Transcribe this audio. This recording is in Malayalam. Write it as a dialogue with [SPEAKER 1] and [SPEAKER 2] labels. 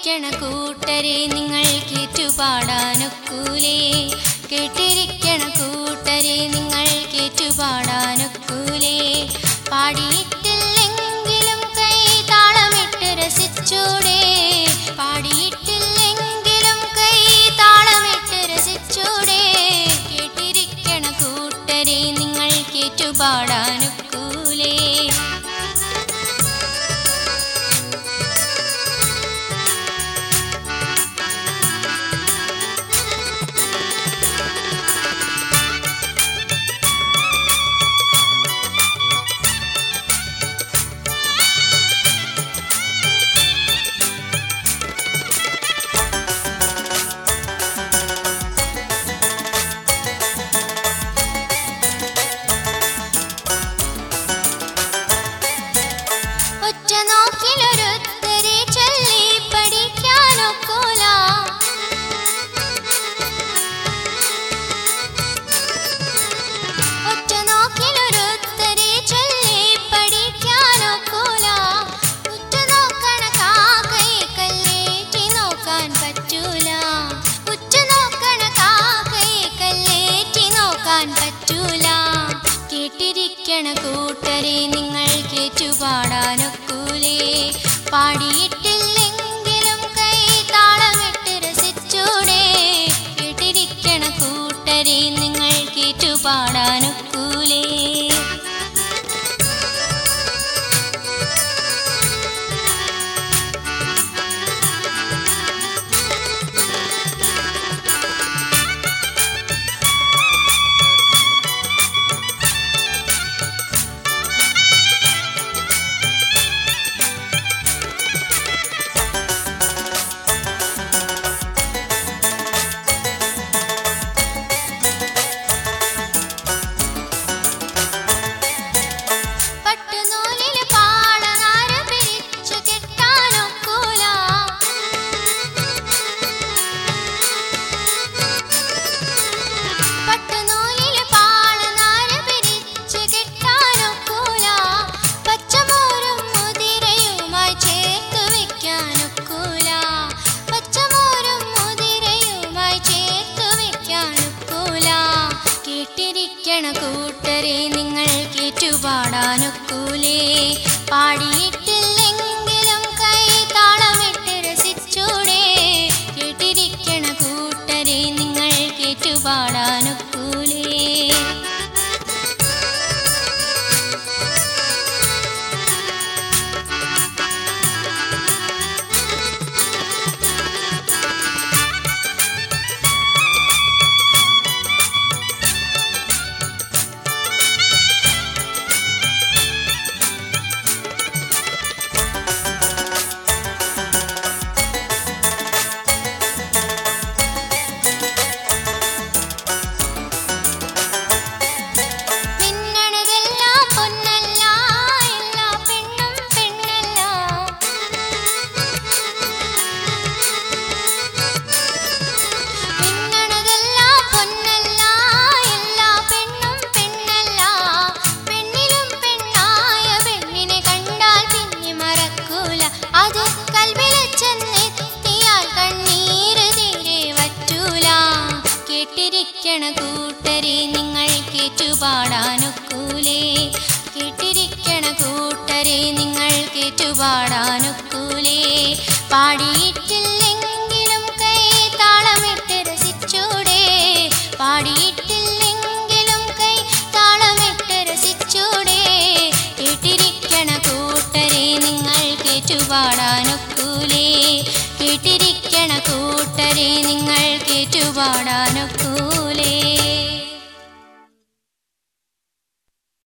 [SPEAKER 1] കേട്ടിരിക്കണ കൂട്ടരെ നിങ്ങൾക്കേറ്റുപാടാനൊക്കൂലേ, കേട്ടിരിക്കണ കൂട്ടരെ നിങ്ങൾക്കേറ്റുപാടാനൊക്കൂലേ. പാടിയിട്ടില്ലെങ്കിലും കൈ താളമിട്ട് രസിച്ചൂടെ, പാടിയിട്ടില്ലെങ്കിലും കൈ താളമിട്ട് രസിച്ചൂടെ. കേട്ടിരിക്കണ കൂട്ടരെ നിങ്ങൾക്കേറ്റുപാടാനൊക്കൂലേ. ഒറ്റ നോക്കിലൊരുത്തരെ ചൊല്ലി പഠിക്കാനൊക്കൂല, ഒറ്റ നോക്കിലൊരുത്തരെ ചൊല്ലി പഠിക്കാനൊക്കൂല. ഉറ്റ നോക്കണ കാക്കയെ കല്ലേറ്റി നോക്കാൻ പറ്റൂല, ഉറ്റ നോക്കണ കാക്കയെ കല്ലേറ്റി നോക്കാൻ പറ്റൂല. കേട്ടിരിക്കണ കൂട്ടരെ നിങ്ങൾക്കേറ്റുപാടാനൊക്കൂലേ, പാടിയിട്ടില്ലെങ്കിലും കൈ താളമിട്ട് രസിച്ചൂടെ. കേട്ടിരിക്കണ കൂട്ടരെ നിങ്ങൾക്കേറ്റുപാടാനൊക്കൂലേ. പട്ടുനൂലില് പാളനാര പിരിച്ചു കെട്ടാനൊക്കൂല, പട്ടുനൂലില് പാളനാര പിരിച്ചു കെട്ടാനൊക്കൂല. പച്ചമോരും മുതിരയുമായി ചേർത്തു വെക്കാനൊക്കൂല, പച്ചമോരും മുതിരയുമായി ചേർത്തു വെക്കാനൊക്കൂല. കേട്ടിരിക്കണ കൂട്ടരെ നിങ്ങൾക്കേറ്റുപാടാനൊക്കൂലേ, പാടിയിട്ടില്ലെങ്കിലും കൈ താളമിട്ട് രസിച്ചൂടെ. കേട്ടിരിക്കണ കൂട്ടരെ നിങ്ങൾക്കേറ്റുപാടാനൊക്കൂലേ. മിന്നണതെല്ലാം പൊന്നല്ല, എല്ലാ പെണ്ണും പെണ്ണല്ല, മിന്നണതെല്ലാം പൊന്നല്ല, എല്ലാ പെണ്ണും പെണ്ണല്ല. പെണ്ണിലും പെണ്ണായ പെണ്ണിനെ കണ്ടാൽ പിന്നെ മറക്കൂല, അത് കൽബില് ചെന്നെത്തിയാൽ കണ്ണീര് തീരെ വറ്റൂല. കേട്ടിരിക്കണ കൂട്ടരെ നിങ്ങൾക്കേറ്റുപാടാനൊക്കൂലേ, കേട്ടിരിക്കണ കൂട്ടരെ നിങ്ങൾക്കേറ്റുപാടാനൊക്കൂലേ. പാടിയിട്ടില്ലെങ്കിലും കൈ താളമിട്ട് രസിച്ചൂടെ, പാടിയിട്ടില്ലെങ്കിലും കൈ താളമിട്ട് രസിച്ചൂടെ. കേട്ടിരിക്കണ കൂട്ടരെ നിങ്ങൾക്കേറ്റുപാടാനൊക്കൂലേ, കേട്ടിരിക്കണ കൂട്ടരെ നിങ്ങൾക്കേറ്റുപാടാനൊക്കൂലേ.